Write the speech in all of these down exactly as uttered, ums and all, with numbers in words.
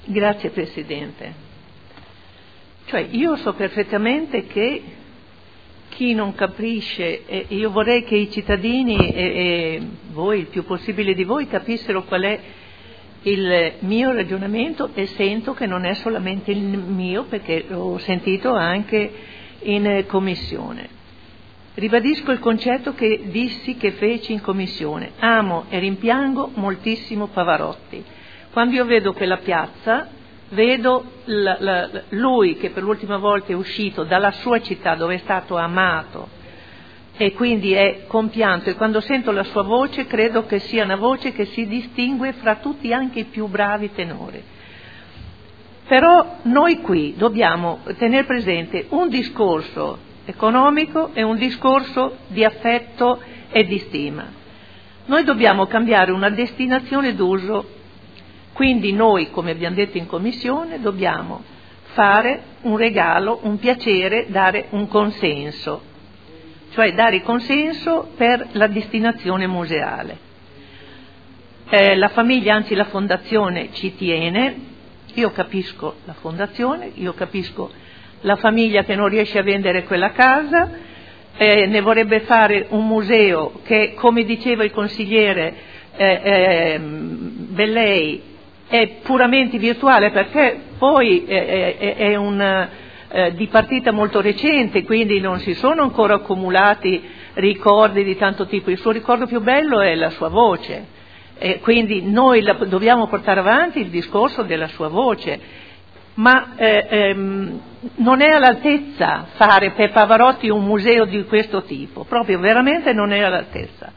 Grazie Presidente. Cioè io so perfettamente che chi non capisce, e io vorrei che i cittadini e, e voi, il più possibile di voi, capissero qual è il mio ragionamento, e sento che non è solamente il mio, perché l'ho sentito anche in commissione. Ribadisco il concetto che dissi, che feci in commissione: amo e rimpiango moltissimo Pavarotti. Quando io vedo quella piazza, vedo la, la, lui che per l'ultima volta è uscito dalla sua città dove è stato amato e quindi è compianto, e quando sento la sua voce credo che sia una voce che si distingue fra tutti, anche i più bravi tenori. Però noi qui dobbiamo tenere presente un discorso economico e un discorso di affetto e di stima. Noi dobbiamo cambiare una destinazione d'uso. Quindi noi, come abbiamo detto in commissione, dobbiamo fare un regalo, un piacere, dare un consenso, cioè dare il consenso per la destinazione museale. Eh, la famiglia, anzi la fondazione, ci tiene. Io capisco la fondazione, io capisco la famiglia che non riesce a vendere quella casa, eh, ne vorrebbe fare un museo che, come diceva il consigliere eh, eh, Bellei, è puramente virtuale, perché poi è, è, è un eh, di partita molto recente, quindi non si sono ancora accumulati ricordi di tanto tipo. Il suo ricordo più bello è la sua voce, e quindi noi la, dobbiamo portare avanti il discorso della sua voce, ma eh, ehm, non è all'altezza fare per Pavarotti un museo di questo tipo, proprio veramente non è all'altezza.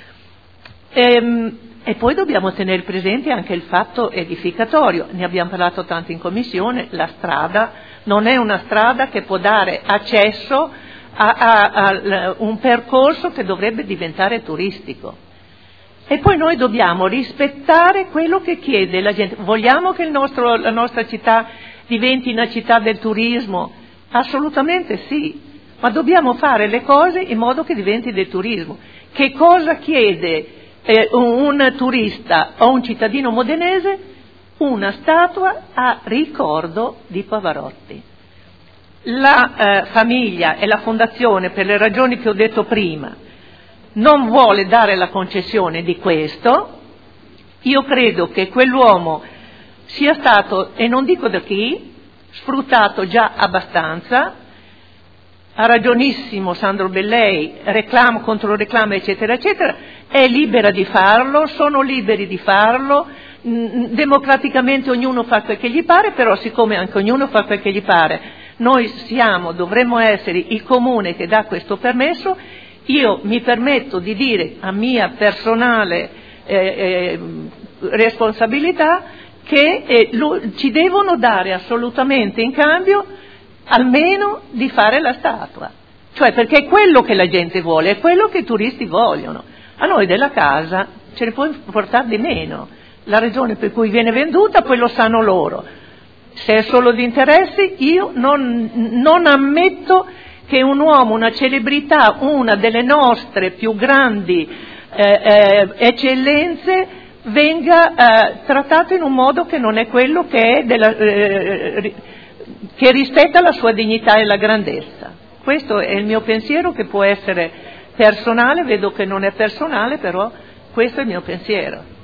Ehm, E poi dobbiamo tenere presente anche il fatto edificatorio, ne abbiamo parlato tanto in commissione. La strada non è una strada che può dare accesso a, a, a un percorso che dovrebbe diventare turistico. E poi noi dobbiamo rispettare quello che chiede la gente. Vogliamo che il nostro, la nostra città diventi una città del turismo? Assolutamente sì, ma dobbiamo fare le cose in modo che diventi del turismo. Che cosa chiede Eh, un, un turista o un cittadino modenese? Una statua a ricordo di Pavarotti. La eh, famiglia e la fondazione, per le ragioni che ho detto prima, non vuole dare la concessione di questo. Io credo che quell'uomo sia stato, e non dico da chi, sfruttato già abbastanza. Ha ragionissimo Sandro Bellei, reclamo contro reclamo eccetera eccetera, è libera di farlo, sono liberi di farlo, mh, democraticamente ognuno fa quel che gli pare, però siccome anche ognuno fa quel che gli pare, noi siamo, dovremmo essere il comune che dà questo permesso. Io mi permetto di dire, a mia personale eh, eh, responsabilità, che eh, lo, ci devono dare assolutamente in cambio almeno di fare la statua, cioè perché è quello che la gente vuole, è quello che i turisti vogliono. A noi della casa ce ne può portare di meno, la ragione per cui viene venduta poi lo sanno loro. Se è solo di interessi, io non, non ammetto che un uomo, una celebrità, una delle nostre più grandi eh, eh, eccellenze venga eh, trattato in un modo che non è quello che è della, eh, che rispetta la sua dignità e la grandezza. Questo è il mio pensiero, che può essere personale, vedo che non è personale, però questo è il mio pensiero.